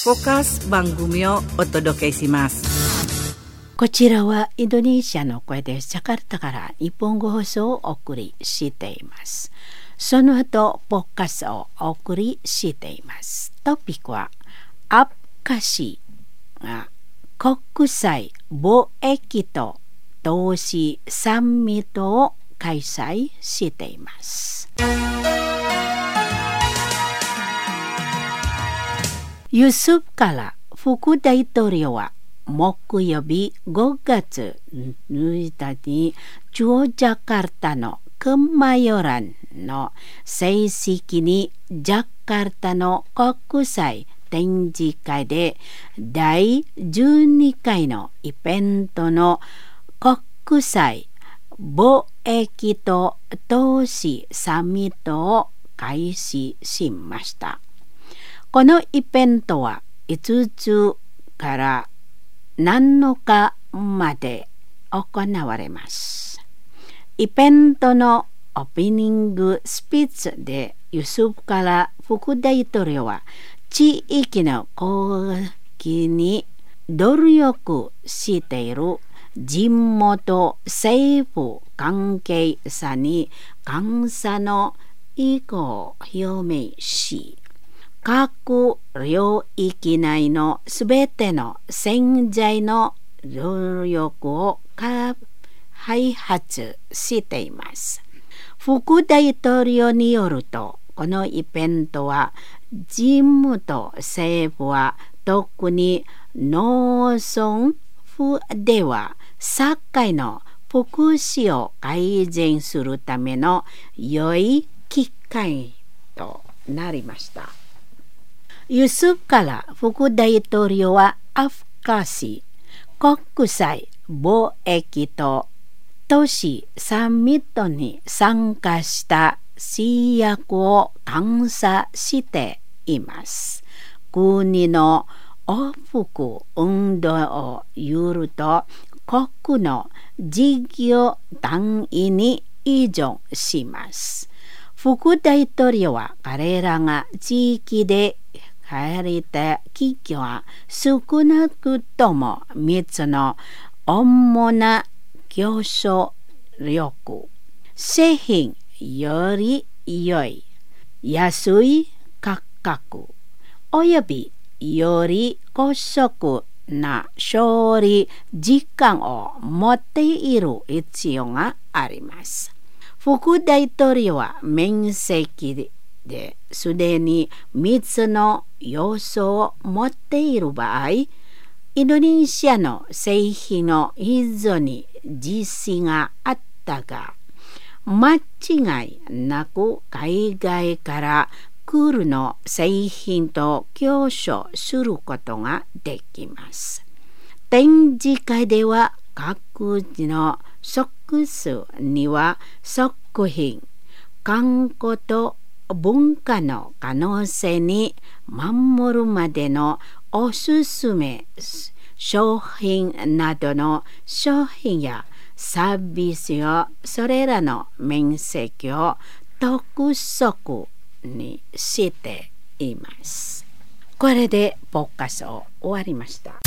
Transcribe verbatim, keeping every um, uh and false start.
フォーカス番組をお届けします。 こちらはインドネシアの声です。ジャカルタから日本語放送をお送りしています。その後ポッカスをお送りしています。トピックはアッカシが国際貿易と投資サミットを開催しています。ユスフから副大統領は木曜日ごがつむいかにジョジャカルタのケマヨランの正式にジャカルタの国際展示会でだいじゅうにかいのイベントの国際貿易と投資サミットを開始しました。このイベントはいつつからなのかまで行われます。イベントのオープニングスピーチでユスフから副大統領は地域の攻撃に努力している地元政府関係者に感謝の意向を表明し、各領域内のすべての潜在の努力を開発しています。副大統領によると、このイベントは地元政府は特に農村部では社会の福祉を改善するための良い機会となりました。ユスフから副大統領はアフカシ国際貿易と都市サミットに参加した制約を感謝しています。国の往復運動をよると国の事業単位に依存します。副大統領は彼らが地域で入りた企業は少なくともみっつの主な競争力、製品より良い安い価格およびより高速な処理時間を持っている必要があります。副大統領は面積ですでにみっつの要素を持っている場合、インドネシアの製品の非常に自信があったが、間違いなく海外から来るの製品と競争することができます。展示会では各自の食数には食品、観光と文化の可能性に守るまでのおすすめ商品などの商品やサービスをそれらの面積を特色にしています。これでポッカスを終わりました。